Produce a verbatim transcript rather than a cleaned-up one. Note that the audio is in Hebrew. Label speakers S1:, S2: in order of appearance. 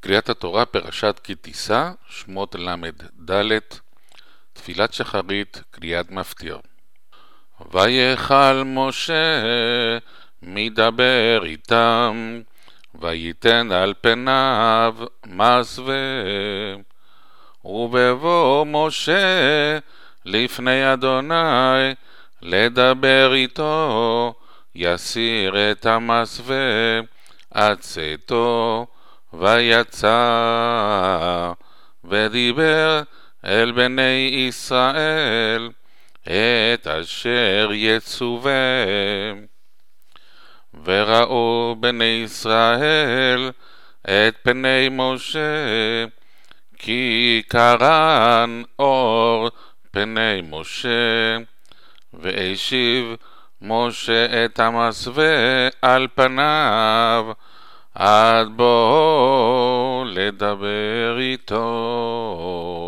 S1: קריאת התורה, פרשת כי תישא, שמות ל"ד, תפילת שחרית, קריאת מפטיר. ויכל משה מדבר איתם, וייתן על פניו מסווה. ובבוא משה לפני אדוני לדבר איתו, יסיר את המסווה עד צאתו, ויצא ודיבר אל בני ישראל את אשר יצווה. וראו בני ישראל את פני משה, כי קרן אור פני משה, והשיב משה את המסווה על פניו עד בוא לדבר איתו.